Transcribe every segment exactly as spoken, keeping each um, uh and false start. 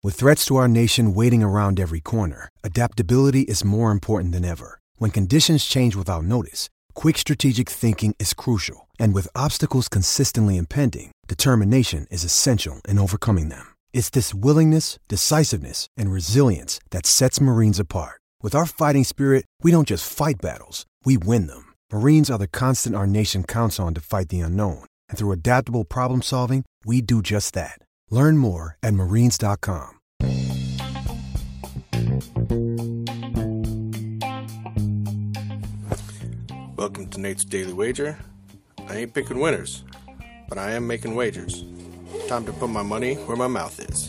With threats to our nation waiting around every corner, adaptability is more important than ever. When conditions change without notice, quick strategic thinking is crucial. And with obstacles consistently impending, determination is essential in overcoming them. It's this willingness, decisiveness, and resilience that sets Marines apart. With our fighting spirit, we don't just fight battles, we win them. Marines are the constant our nation counts on to fight the unknown. And through adaptable problem solving, we do just that. Learn more at marines dot com. Welcome to Nate's Daily Wager. I ain't picking winners, but I am making wagers. Time to put my money where my mouth is.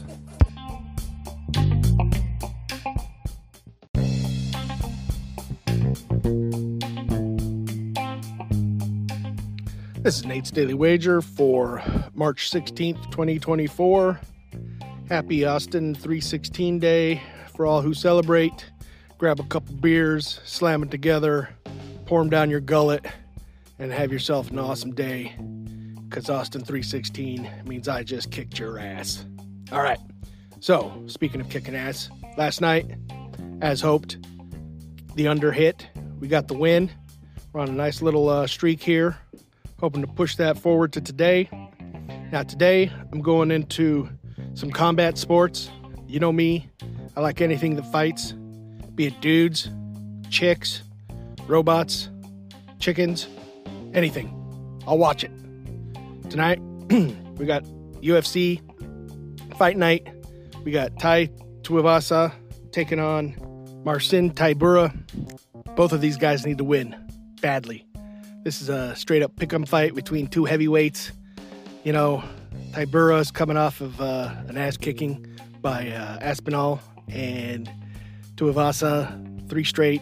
This is Nate's Daily Wager for March sixteenth, twenty twenty-four. Happy Austin three sixteen Day for all who celebrate. Grab a couple beers, slam it together, pour them down your gullet, and have yourself an awesome day. Because Austin three sixteen means I just kicked your ass. All right. So, speaking of kicking ass, last night, as hoped, the under hit. We got the win. We're on a nice little uh, streak here. Hoping to push that forward to today. Now today, I'm going into some combat sports. You know me, I like anything that fights, be it dudes, chicks, robots, chickens, anything. I'll watch it. Tonight, we got U F C Fight Night. We got Tai Tuivasa taking on Marcin Tybura. Both of these guys need to win badly. This is a straight-up pick-em fight between two heavyweights. You know, Tybura is coming off of uh, an ass-kicking by uh, Aspinall, and Tuivasa, three straight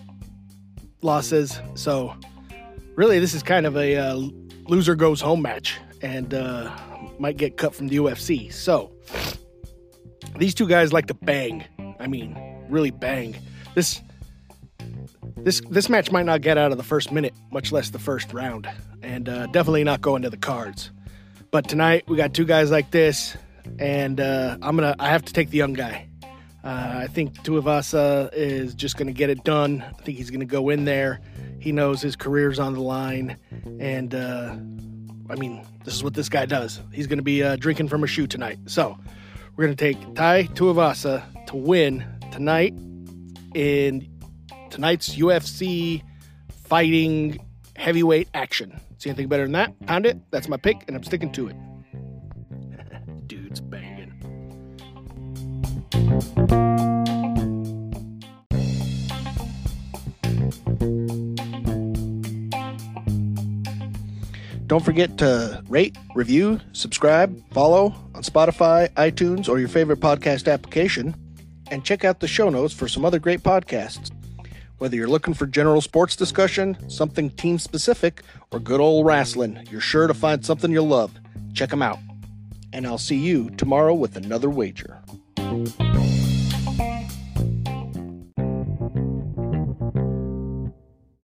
losses. So, really, this is kind of a uh, loser-goes-home match, and uh, might get cut from the U F C. So, these two guys like to bang. I mean, really bang. This... This this match might not get out of the first minute, much less the first round, and uh, definitely not go into the cards. But tonight we got two guys like this, and uh, I'm gonna I have to take the young guy. Uh, I think Tuivasa is just gonna get it done. I think he's gonna go in there. He knows his career's on the line, and uh, I mean this is what this guy does. He's gonna be uh, drinking from a shoe tonight. So we're gonna take Tai Tuivasa to win tonight in tonight's U F C fighting heavyweight action. See anything better than that? Pound it. That's my pick, and I'm sticking to it. Dude's banging. Don't forget to rate, review, subscribe, follow on Spotify, iTunes, or your favorite podcast application, and check out the show notes for some other great podcasts. Whether you're looking for general sports discussion, something team-specific, or good old wrestling, you're sure to find something you'll love. Check them out. And I'll see you tomorrow with another wager.